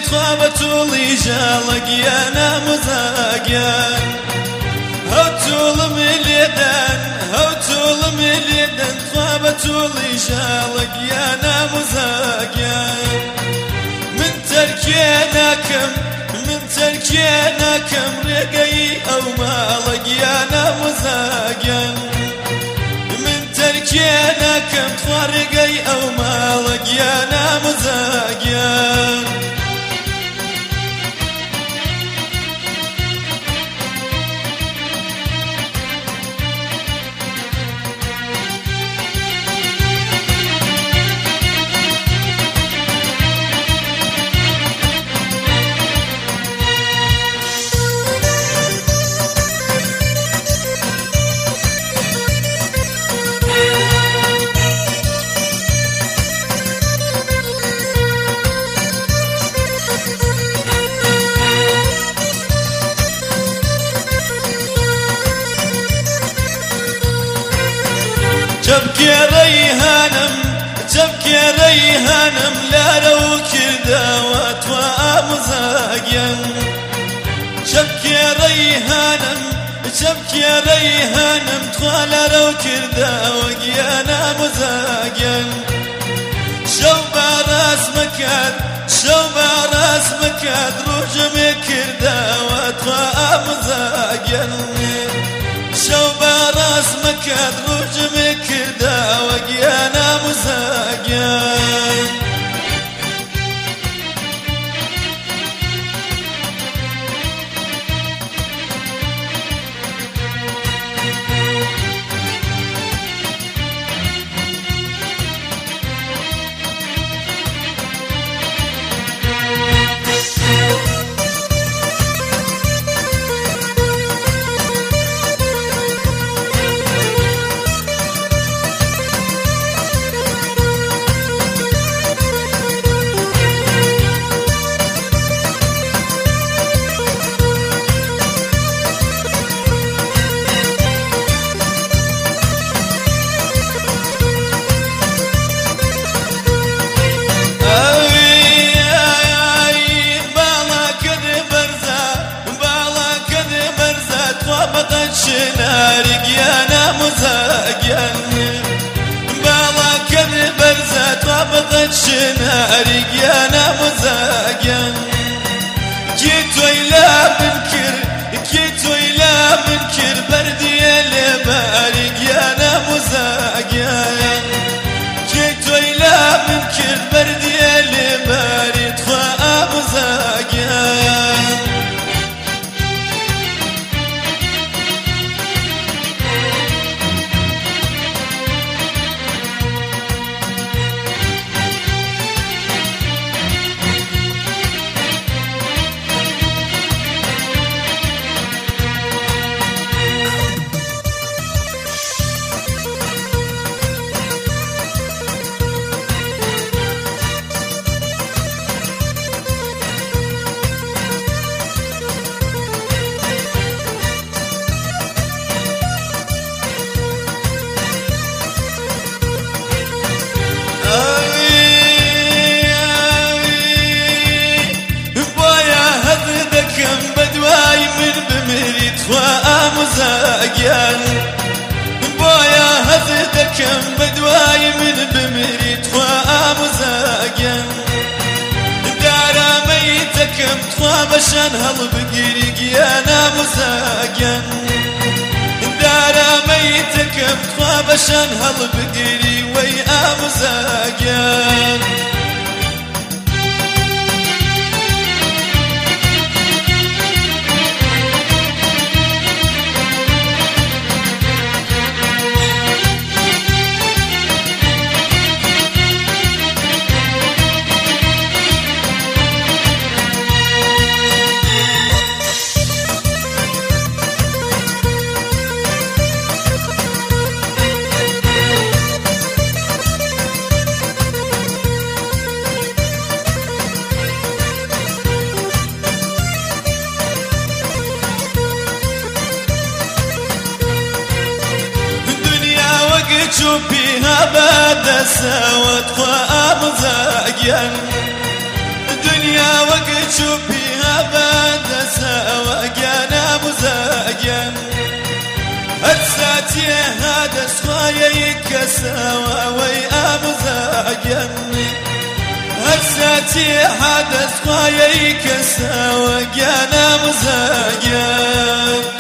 طابت وليجالك يا نامزاقيا هوتول مليدن طابت وليجالك يا نامزاقيا من تركيناكم رقي أو مالك يا نامزاقيا من تركيناكم تفرقي أو مالك يا نامزاقيا تبكي ريهانم لا لو كرداوات وامزاقيا تبكي ريهانم طوالا لو كرداوك يا نامزاقيا شوبا راس مكاد رجمي كرداوات وامزاقيا شوبا راس مكاد رجمي كرداوك يا نامزاقيا شنارك يا نامزاقيا بالا كذ برزت وابغت شنارك يا نامزاقيا جيتو إلى منكر بردي لبارك يا نامزاقيا جيتو إلى منكر بردي لبارك وامزاقيا وامزاقيا بويا هزدكم بدواي من بمريت وامزاقيا دارا ميتكم طابشان هالبقريق يا نامزاقيا دارا ميتكم طابشان هالبقري وي امزاقيا شوفيها بعد سوت وامزاقيا دنيا وقت شوفيها بعد سواقينا مزاقين هتساتي هذا سخايا يكسوا ويا مزاقين هتساتي هذا سخايا يكسوا ويا مزاقين